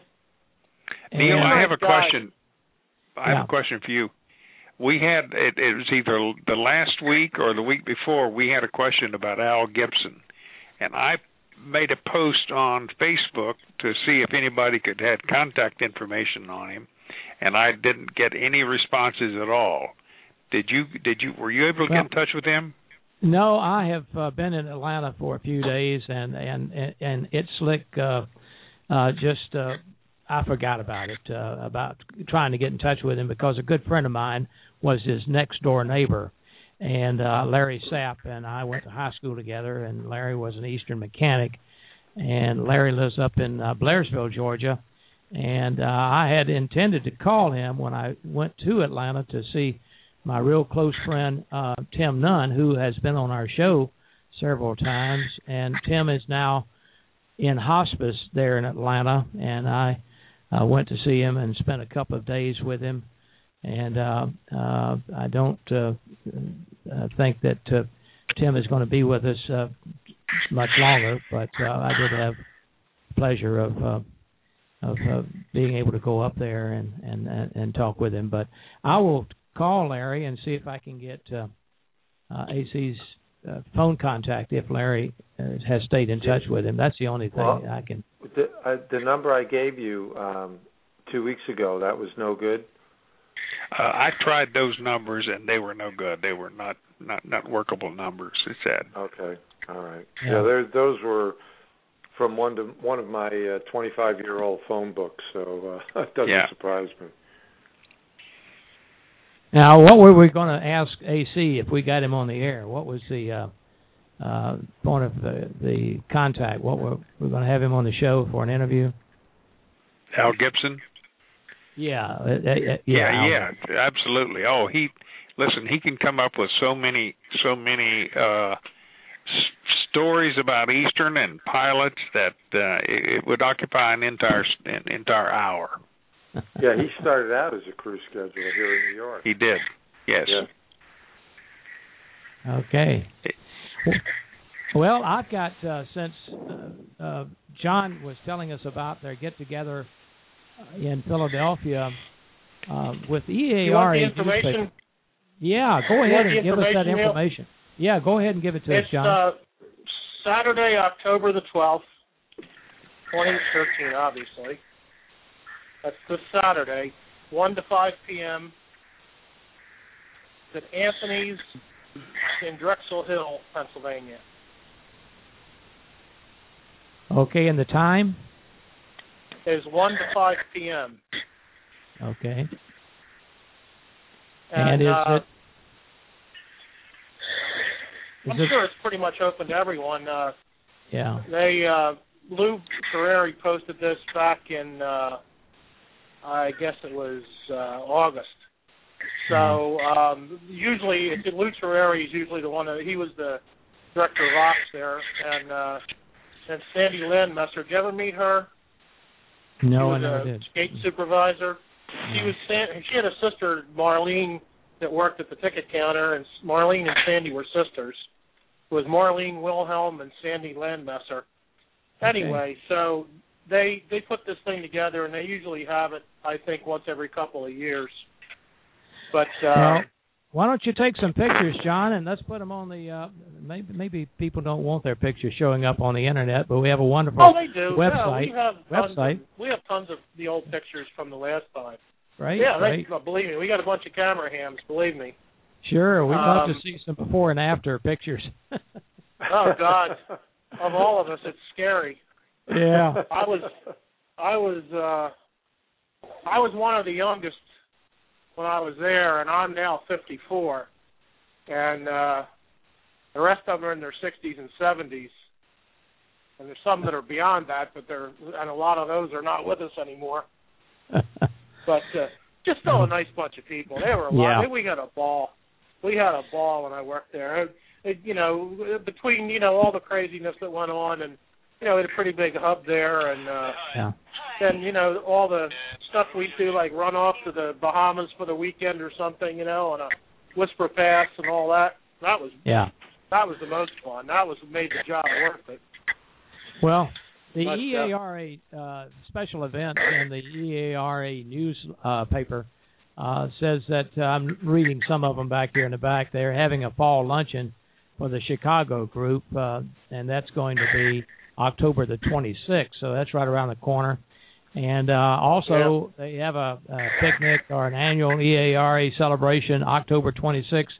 Neil, I have a question. I have yeah. a question for you. We had, it, it was either the last week or the week before, we had a question about Al Gibson. And I made a post on Facebook to see if anybody could have contact information on him. And I didn't get any responses at all. Did you, did you, were you able to well, get in touch with him? No, I have uh, been in Atlanta for a few days, and and and it's slick. Uh, uh, just uh, I forgot about it, uh, about trying to get in touch with him because a good friend of mine was his next door neighbor, and uh, Larry Sapp and I went to high school together, and Larry was an Eastern mechanic, and Larry lives up in uh, Blairsville, Georgia, and uh, I had intended to call him when I went to Atlanta to see my real close friend, uh, Tim Nunn, who has been on our show several times. And Tim is now in hospice there in Atlanta. And I uh, went to see him and spent a couple of days with him. And uh, uh, I don't uh, uh, think that uh, Tim is going to be with us uh, much longer. But uh, I did have the pleasure of uh, of uh, being able to go up there and, and, and, and talk with him. But I will call Larry and see if I can get uh, uh, A C's uh, phone contact if Larry uh, has stayed in touch with him. That's the only thing well, I can. The, uh, the number I gave you um, two weeks ago, that was no good? Uh, I tried those numbers, and they were no good. They were not, not, not workable numbers, it said. Okay, all right. Yeah, yeah there, those were from one to one of my uh, twenty-five-year-old phone books, so uh, it doesn't yeah. surprise me. Now, what were we going to ask A C if we got him on the air? What was the uh, uh, point of the, the contact? What we're, we're going to have him on the show for an interview? Al Gibson? Yeah. Uh, uh, yeah, yeah, yeah, absolutely. Oh, he, listen, he can come up with so many, so many uh, s- stories about Eastern and pilots that uh, it, it would occupy an entire an entire hour. Yeah, he started out as a crew scheduler here in New York. He did, yes. Yeah. Okay. Well, I've got, uh, since uh, uh, John was telling us about their get-together in Philadelphia uh, with E A R A. You want the information? Yeah, go ahead and give us that Neil? information. Yeah, go ahead and give it to it's, us, John. Uh, Saturday, October the twelfth, twenty thirteen, obviously. That's this Saturday, one to five p.m. at Anthony's in Drexel Hill, Pennsylvania. Okay, and the time? Is one to five p.m. Okay. And, and is uh, it... Is I'm it, sure it's pretty much open to everyone. Uh, yeah. They uh, Lou Ferrari posted this back in, uh, I guess it was uh, August. So um, usually, Lou Ferrari is usually the one that he was the director of ops there, and uh, and Sandy Lynn Messer. Did you ever meet her? No, I she was never a did. Skate supervisor. She was she had a sister Marlene that worked at the ticket counter, and Marlene and Sandy were sisters. It was Marlene Wilhelm and Sandy Landmesser. Anyway, okay. so they they put this thing together, and they usually have it, I think, once every couple of years. But uh, well, why don't you take some pictures, John, and let's put them on the. Uh, maybe maybe people don't want their pictures showing up on the internet, but we have a wonderful oh, they do. website. Yeah, we have website. Of, we have tons of the old pictures from the last time. Right. Yeah, right. They, believe me, we got a bunch of camera hams. Believe me. Sure, we'd love um, to see some before and after pictures. Oh God, of all of us, it's scary. Yeah. I was, I was, uh, I was one of the youngest when I was there, and I'm now fifty-four, and uh, the rest of them are in their sixties and seventies, and there's some that are beyond that, but they're, and a lot of those are not with us anymore. But uh, just still a nice bunch of people. They were a lot. Yeah. We got a ball. We had a ball when I worked there. It, it, you know, between you know all the craziness that went on, and you know, we had a pretty big hub there, and uh, yeah. then you know all the stuff we do, like run off to the Bahamas for the weekend or something, you know, on a Whisper Pass and all that. That was yeah. That was the most fun. That was what made the job worth it. Well, the but, E A R A uh, special event in the E A R A news uh, paper uh, says that uh, I'm reading some of them back here in the back. They're having a fall luncheon for the Chicago group, uh, and that's going to be October the twenty-sixth. So that's right around the corner. And uh, also yeah. they have a, a picnic or an annual E A R A celebration October twenty-sixth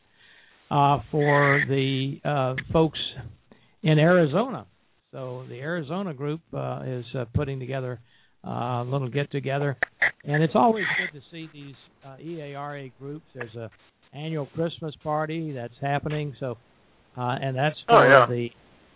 uh, for the uh, folks in Arizona. So the Arizona group uh, is uh, putting together uh, a little get-together. And it's always good to see these uh, E A R A groups. There's a annual Christmas party that's happening. So, uh, and that's for oh, yeah. the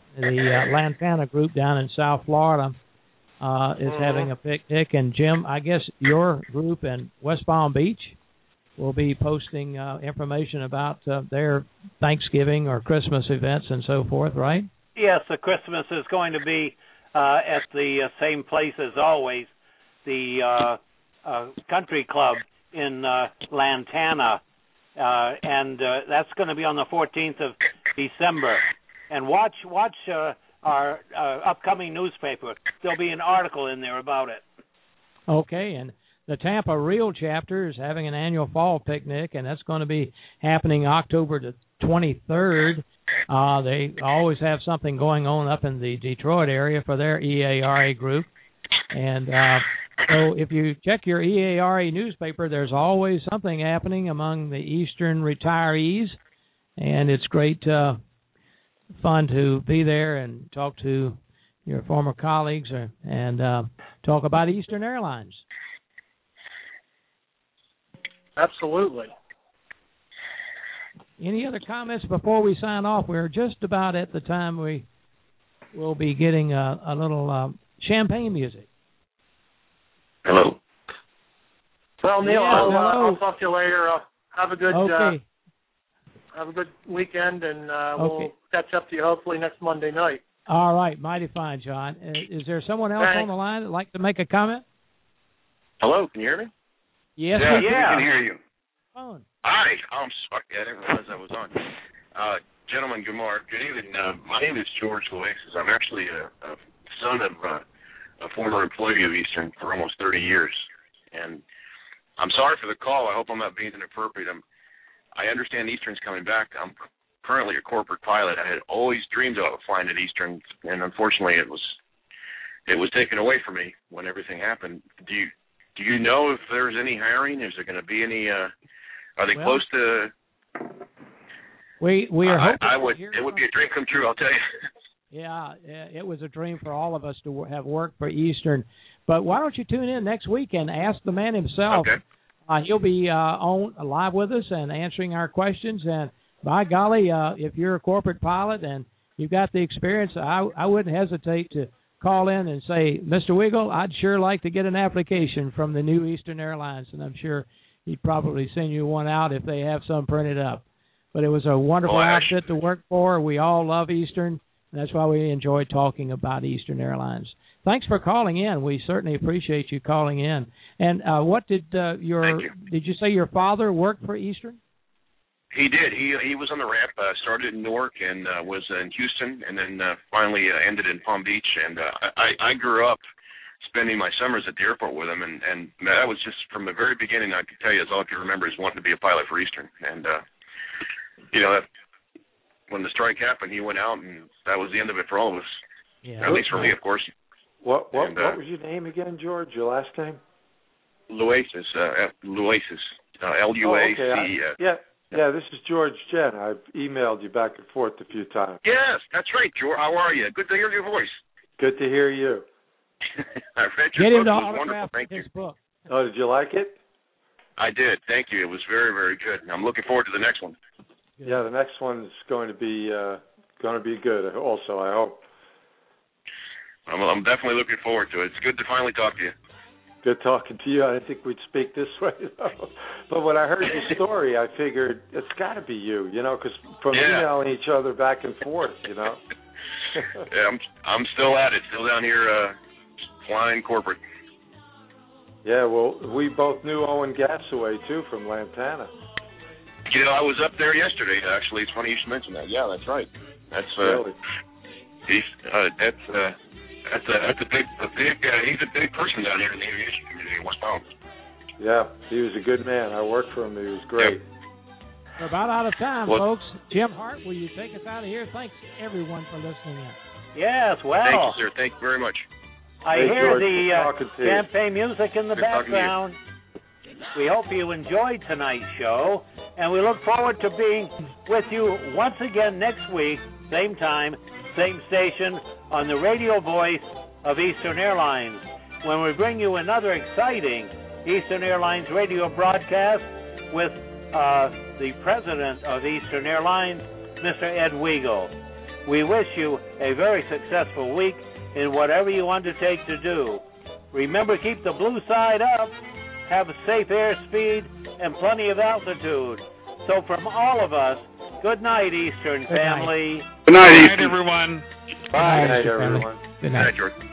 the uh, Lantana group down in South Florida uh, is mm-hmm. having a picnic. And, Jim, I guess your group in West Palm Beach will be posting uh, information about uh, their Thanksgiving or Christmas events and so forth, right? Yes, the Christmas is going to be uh, at the uh, same place as always, the uh, uh, country club in uh, Lantana, uh, and uh, that's going to be on the fourteenth of December. And watch watch uh, our uh, upcoming newspaper. There'll be an article in there about it. Okay, and the Tampa Real chapter is having an annual fall picnic, and that's going to be happening October the twenty-third. Uh, they always have something going on up in the Detroit area for their E A R A group. And uh, so if you check your E A R A newspaper, there's always something happening among the Eastern retirees. And it's great uh, fun to be there and talk to your former colleagues or, and uh, talk about Eastern Airlines. Absolutely. Any other comments before we sign off? We're just about at the time we will be getting a, a little uh, champagne music. Hello. Well, Neil, Yeah, I'll, uh, hello. I'll talk to you later. Uh, have a good Okay. uh, have a good weekend, and uh, we'll Okay. catch up to you hopefully next Monday night. All right. Mighty fine, John. Uh, is there someone else Thanks. on the line that'd like to make a comment? Hello, can you hear me? Yes, Yeah, we we can. can hear you. Phone. Hi. I'm sorry. I didn't realize I was on. Uh, gentlemen, good morning. Good evening. Uh, my name is George Loasis. I'm actually a, a son of uh, a former employee of Eastern for almost thirty years. And I'm sorry for the call. I hope I'm not being inappropriate. I'm, I understand Eastern's coming back. I'm currently a corporate pilot. I had always dreamed about flying at Eastern, and unfortunately it was it was taken away from me when everything happened. Do you do you know if there's any hiring? Is there going to be any? Uh, are they Well, close to? We we are I, hoping I to would. hear It would from- be a dream come true. I'll tell you. Yeah, yeah, it was a dream for all of us to w- have worked for Eastern. But why don't you tune in next week and ask the man himself? Okay. Uh, he'll be uh, on live with us and answering our questions. And by golly, uh, if you're a corporate pilot and you've got the experience, I, I wouldn't hesitate to call in and say, Mister Wiggle, I'd sure like to get an application from the new Eastern Airlines, and I'm sure he'd probably send you one out if they have some printed up. But it was a wonderful Oh, I outfit to work for. We all love Eastern. That's why we enjoy talking about Eastern Airlines. Thanks for calling in. We certainly appreciate you calling in. And uh, what did uh, your Thank you. did you say your father worked for Eastern? He did. He he was on the ramp. Uh, started in Newark and uh, was in Houston, and then uh, finally uh, ended in Palm Beach. And uh, I I grew up spending my summers at the airport with him, and and that was just from the very beginning. I can tell you, that's all I can remember is wanting to be a pilot for Eastern. And uh, you know, that, when the strike happened, he went out, and that was the end of it for all of us. Yeah. At least for me, of course. What what And, uh, what was your name again, George? Your last name? Luasis, uh, Luasis, uh, L U A C E S. Yeah, yeah. This is George Jen. I've emailed you back and forth a few times. Yes, that's right, George. How are you? Good to hear your voice. Good to hear you. I read your Get him book. to It was wonderful. autograph Thank his you. book. Oh, did you like it? I did. Thank you. It was very, very good. I'm looking forward to the next one. Yeah, the next one's going to be uh, going to be good. Also, I hope. I'm, I'm definitely looking forward to it. It's good to finally talk to you. Good talking to you. I didn't think we'd speak this way, though. But when I heard your story, I figured it's got to be you, you know, because from Yeah. emailing each other back and forth, you know. Yeah, I'm I'm still at it. Still down here uh, flying corporate. Yeah, well, we both knew Owen Gasaway, too, from Lantana. You know, I was up there yesterday. Actually, it's funny you should mention that. Yeah, that's right. That's uh, Really? he's uh, that's uh, that's a that's a big a big uh, he's a big person down here in the aviation community in West Palm. Yeah, he was a good man. I worked for him. He was great. Yep. We're about out of time, Well- folks. Jim Hart, will you take us out of here? Thanks, everyone, for listening in. Yes, well, Thank you, sir. Thank you very much. I Hey, hear George, the good uh, talking to you. champagne music in the Good talking to you. background. We hope you enjoyed tonight's show, and we look forward to being with you once again next week, same time, same station, on the radio voice of Eastern Airlines, when we bring you another exciting Eastern Airlines radio broadcast with uh, the president of Eastern Airlines, Mister Ed Weigel. We wish you a very successful week in whatever you undertake to do. Remember, keep the blue side up, have a safe airspeed, and plenty of altitude. So from all of us, good night, Eastern Good night. family. Good night, Good night, Eastern. everyone. Good Good night, Mister Family. everyone. Good Good night. night, George.